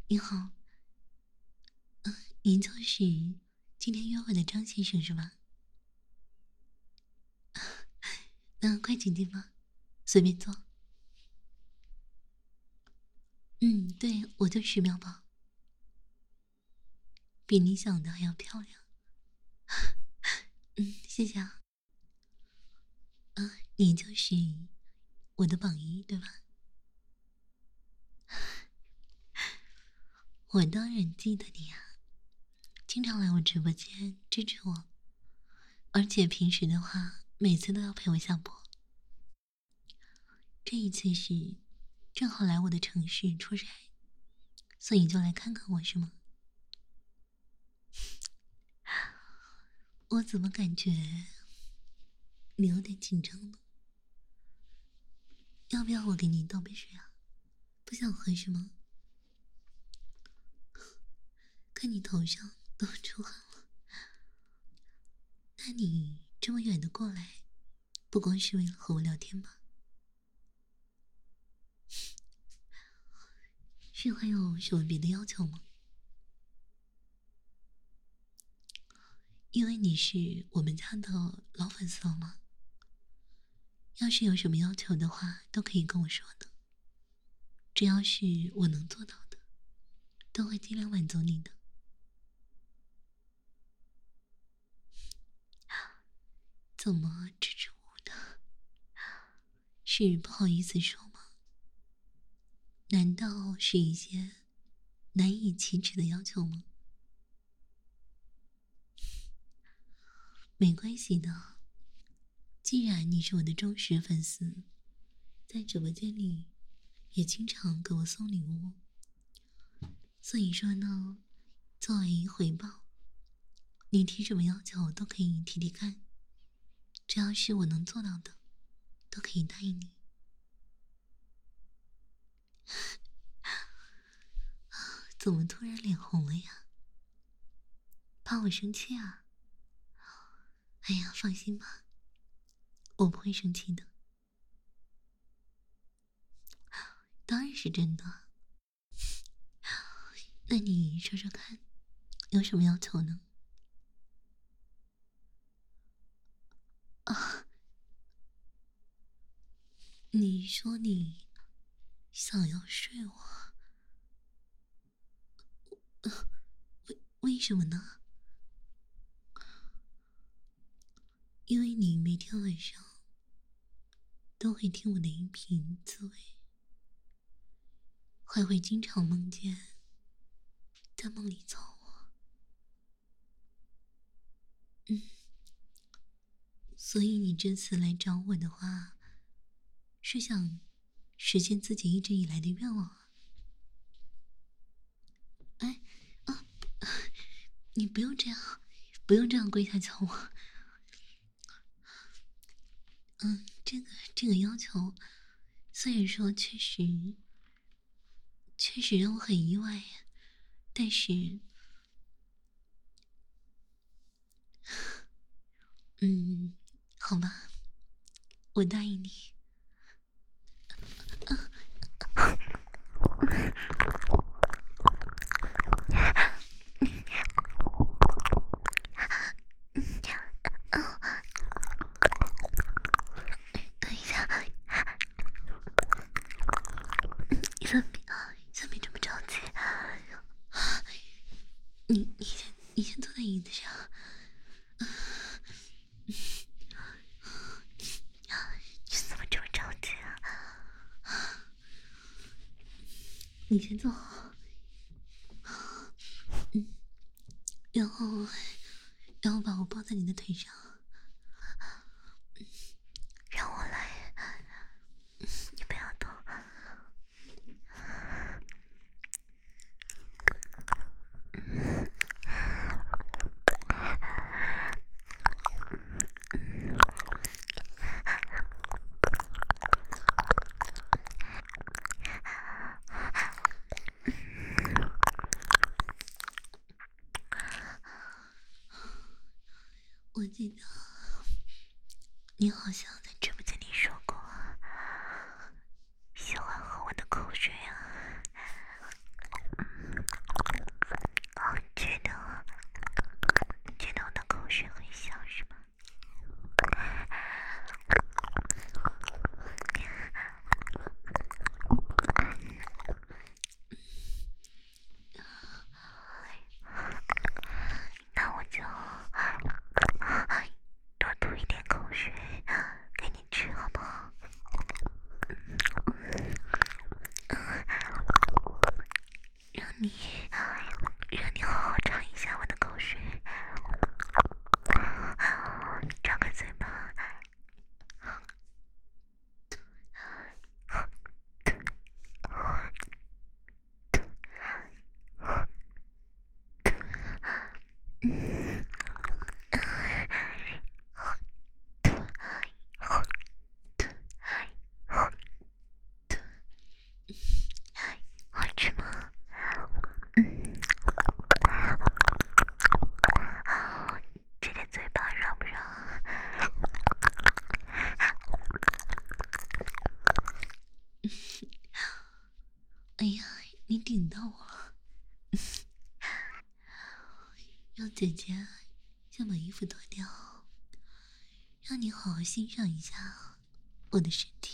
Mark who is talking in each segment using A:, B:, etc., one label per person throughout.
A: 你好，您就是今天约会的张先生是吧？那快请进吧，随便坐。对，我就是喵宝，比你想的还要漂亮。谢谢啊。你就是我的榜一，对吧？我当然记得你啊，经常来我直播间支持我，而且平时的话，每次都要陪我下播。这一次是正好来我的城市出差，所以就来看看我是吗？我怎么感觉你有点紧张呢？要不要我给你倒杯水啊？不想喝是吗？看你头上都出汗了，那你这么远的过来，不光是为了和我聊天吧？是还有什么别的要求吗？因为你是我们家的老粉丝了吗？要是有什么要求的话，都可以跟我说的。只要是我能做到的，都会尽量满足你的。怎么支支吾吾的？是不好意思说吗？难道是一些难以启齿的要求吗？没关系的，既然你是我的忠实粉丝，在直播间里也经常给我送礼物，所以说呢，作为回报，你提什么要求都可以提提看，只要是我能做到的，都可以答应你。怎么突然脸红了呀？怕我生气啊？哎呀，放心吧，我不会生气的。当然是真的。那你说说看，有什么要求呢？啊，你说你想要睡我，为什么呢？因为你每天晚上都会听我的音频自慰，还会经常梦见在梦里操我。所以你这次来找我的话，是想实现自己一直以来的愿望啊？哎，啊，你不用这样，不用这样跪下求我。这个要求，虽然说确实让我很意外，但是，好吧，我答应你。等一下，你先别这么着急，你先坐在椅子上。你怎么这么着急啊？你先坐好，然后把我抱在你的腿上，让我来，你不要动。我记得你好像在直播间里说过，喜欢喝我的口水啊。 你，让你好好尝一下我的口水。张开嘴巴。好吃吗？这个嘴巴软不软？哎呀，你顶到我了！让姐姐先把衣服脱掉，让你好好欣赏一下我的身体。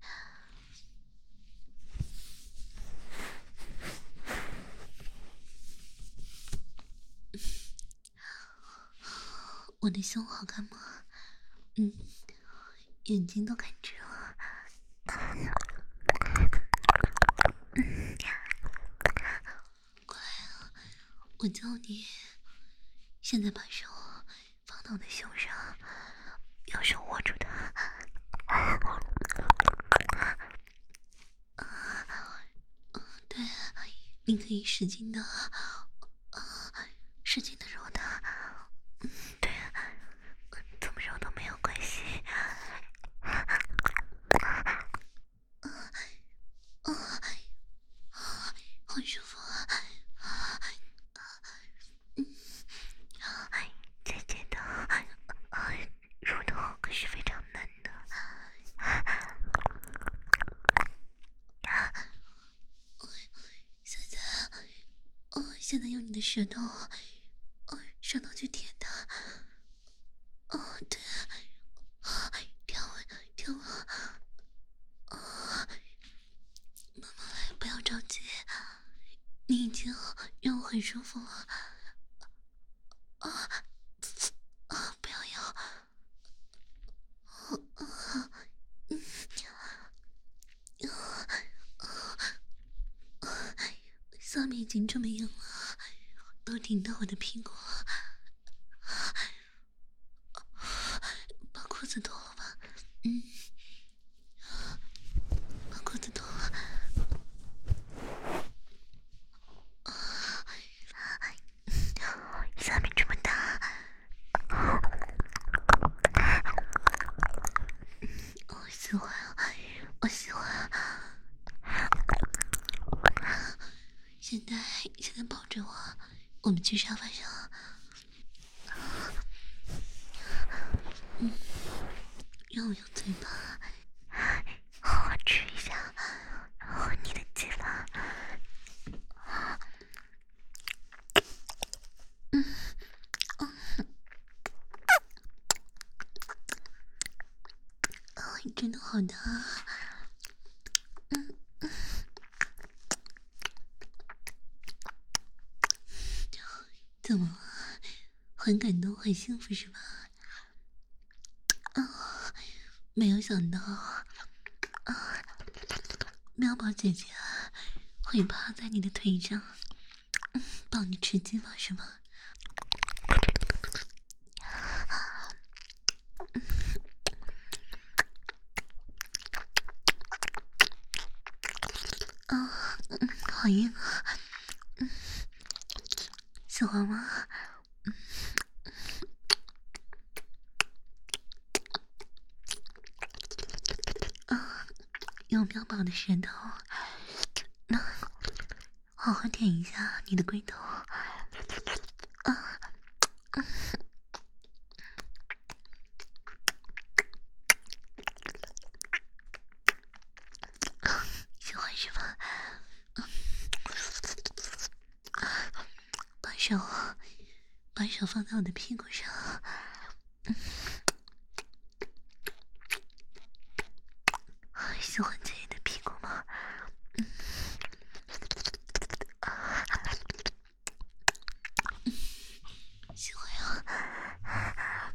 A: 我的胸好看吗？眼睛都看直了。过来啊，我教你。现在把手放到我的胸上，右手握住它。对，你可以使劲的，使劲的揉它。对，怎么揉都没有关系。好舒服啊！姐姐的乳头可是非常嫩的。现在用你的舌头，舌头去舔它。对，舔我，舔我。慢慢来，不要着急。你已经让我很舒服了。不要咬。下面已经这么硬了，都顶到我的屁股了。把裤子脱了吧。把裤子脱了。下面这么大。我喜欢，我喜欢。现在抱着我们去沙发上。让我用嘴巴好好吃一下你的鸡巴。真的好大。怎么了？很感动，很幸福是吧？没有想到喵宝姐姐会趴在你的腿上，帮你吃鸡巴是吗？好硬啊！喜欢吗？用喵宝的舌头，好好舔一下你的龟头。喜欢是吧？把手放在我的屁股上。喜欢自己的屁股吗？喜欢啊！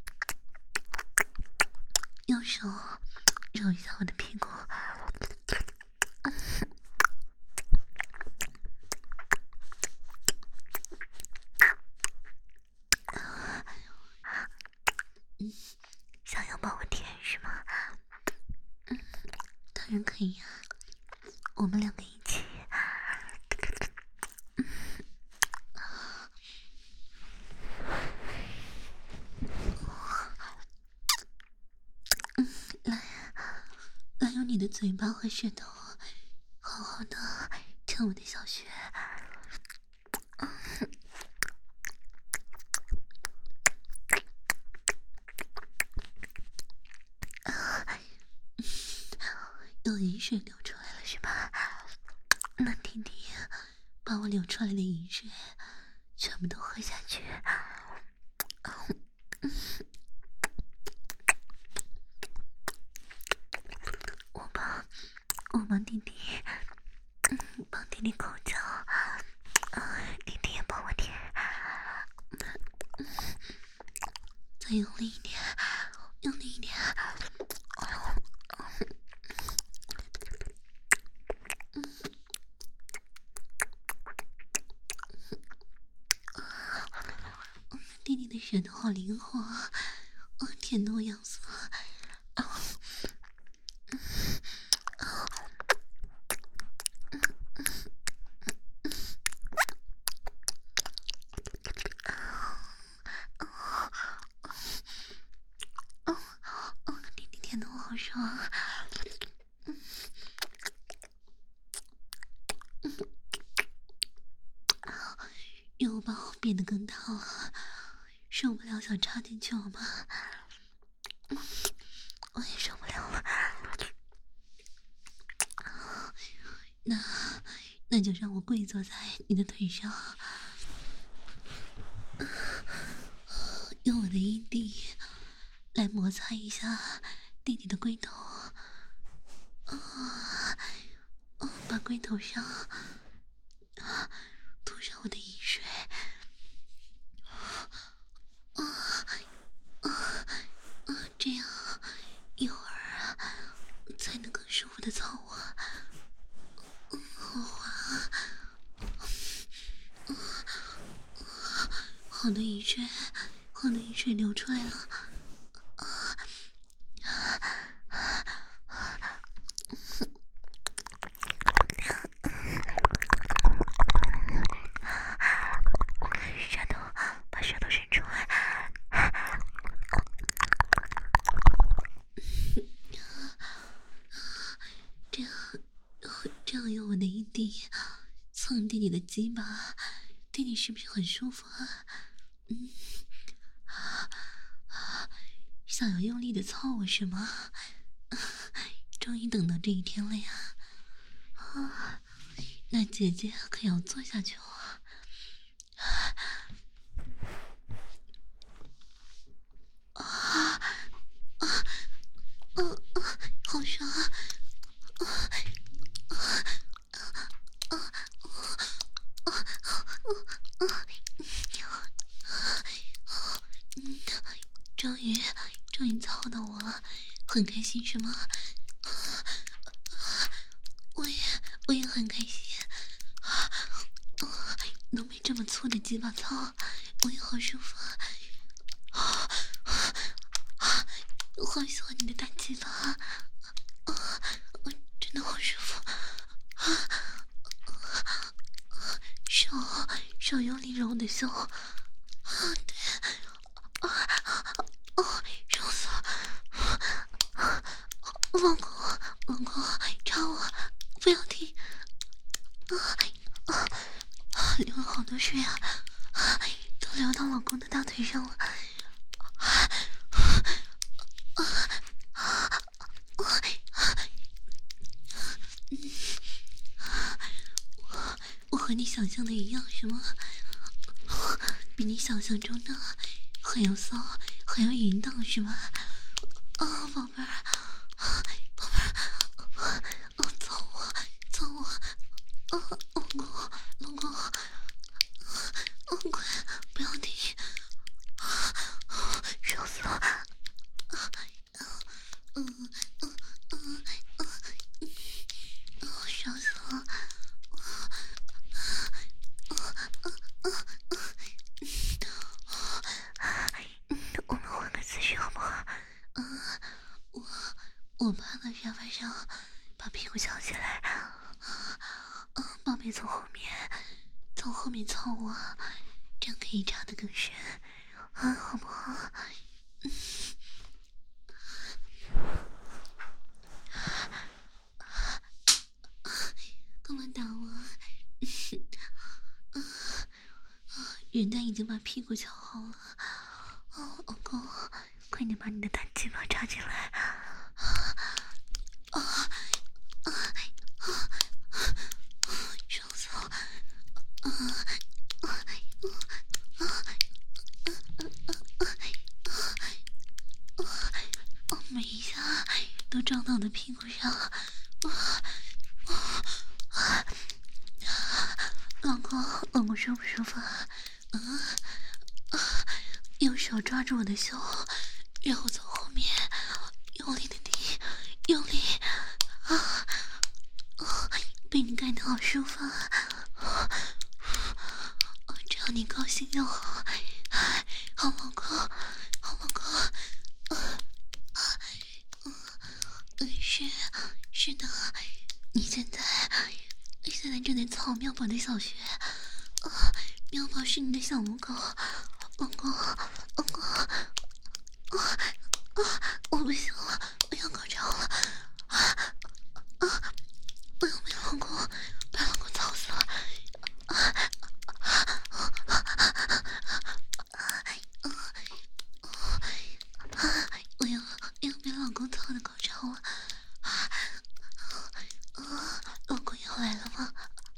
A: 用手揉一下我的屁股。 然可以啊，我们两个一起。来用你的嘴巴和舌头，好好的舔我的小穴。有饮水流出来了是吧？那弟弟，把我流出来的饮水全部都喝下去。我帮弟弟，帮弟弟口交，弟弟也帮我舔，再用力一点，用力一点。弟弟的舌头好灵活，舔得我痒死了。弟弟舔得我好爽。又把我变得更大了，受不了想插进去了吗？我也受不了了。那就让我跪坐在你的腿上，用我的阴蒂来摩擦一下弟弟的龟头，把龟头上涂上我的饮水，这样一会儿才能更舒服的操我。好的饮水流出来了。把舌头伸出来。这样用我的阴蒂蹭弟弟的鸡巴，弟弟是不是很舒服啊？想要用力的操我是吗？终于等到这一天了呀！那姐姐可要做下去了。好爽啊！终于操到我了，很开心是吗？我也很开心。能被这么粗的鸡巴操，我也好舒服。我好喜欢你的大鸡巴，我真的好舒服。手用力揉我的胸，对，热死了！老公，插我，不要停！流了好多水啊，都流到老公的大腿上了。我和你想象的一样是吗？比你想象中的还要骚，还要淫荡是吗？宝贝儿，宝贝儿，揍我，老公，快不要停，热死了！烧死了！我们换个姿势好不好？我趴在沙发上，把股翘起来，宝贝从后面操我，这样可以插得更深，好不好？干嘛打我？人家已经把屁股翘好了，老公，快点把你的大鸡巴插进来！爽死我！每一下都撞到我的屁股上，老公舒不舒服啊？用手抓住我的胸，然后从后面用力的顶，用力被你干得好舒服啊！只要你高兴就好，好老公，好老公。是的，你现在正在操妙宝的小穴，妙宝是你的小母狗，老公，我不行了，我要高潮了，我要被老公操死了，我要被老公操的高潮了。老公要来了吗？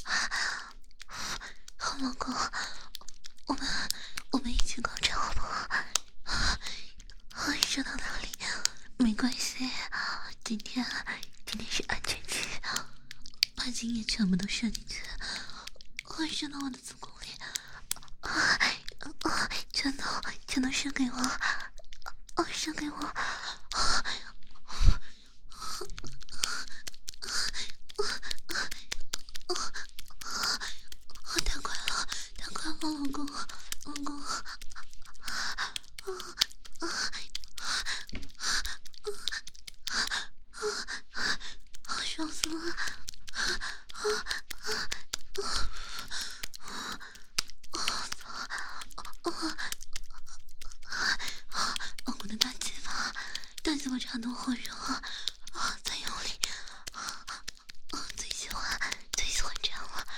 A: 好，老公，我们一起高潮好不好？射到哪里没关系，今天是安全期，把精液全部都射进去，射到我的子宫里，全都射给我，射给我。太快了，老公，爽死了！老公的大鸡巴插得好热啊！再用力，最喜欢这样了。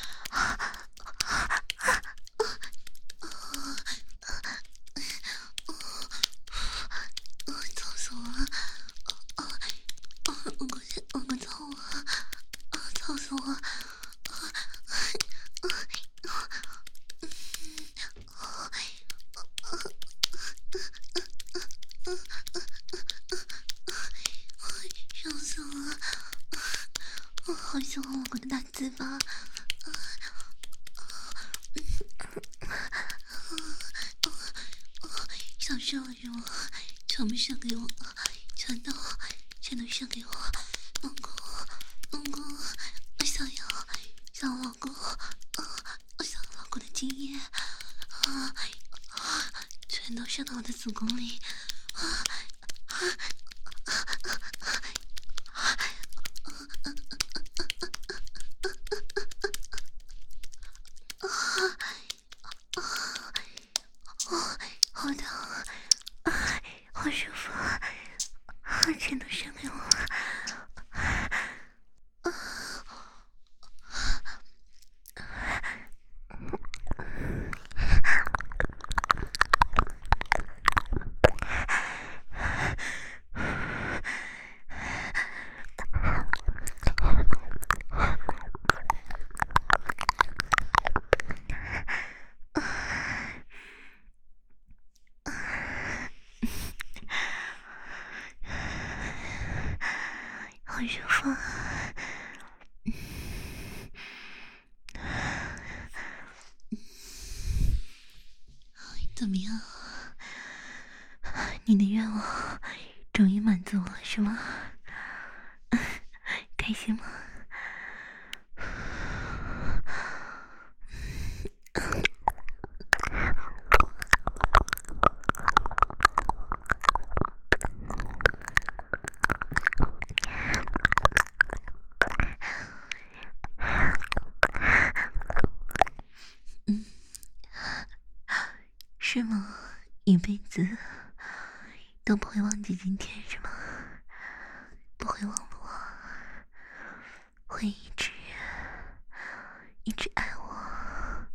A: 操死我了！老公操我！操死我！爽死我了！我好喜欢老公的大鸡巴。想射了是吗？全部射给我，全都射给我，老公，我想要老公，我想要老公的精液全都射到我的子宫里好疼，好舒服，全都射给我。好舒服，怎么样？你的愿望终于满足了，是吗？开心吗？ 是吗？一辈子都不会忘记今天是吗？不会忘了我，会一直爱我。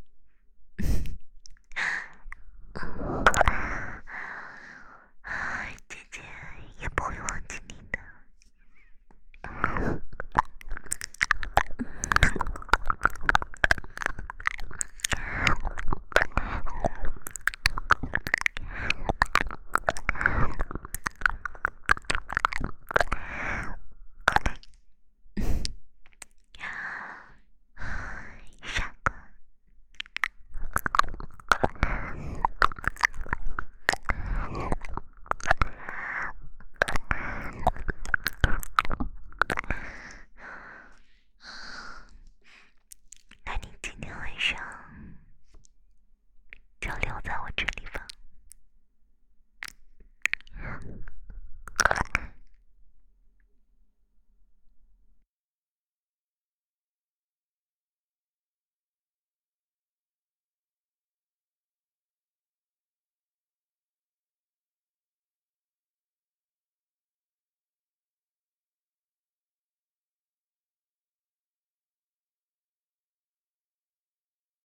A: 姐姐也不会忘记你的。傻瓜。那你今天晚上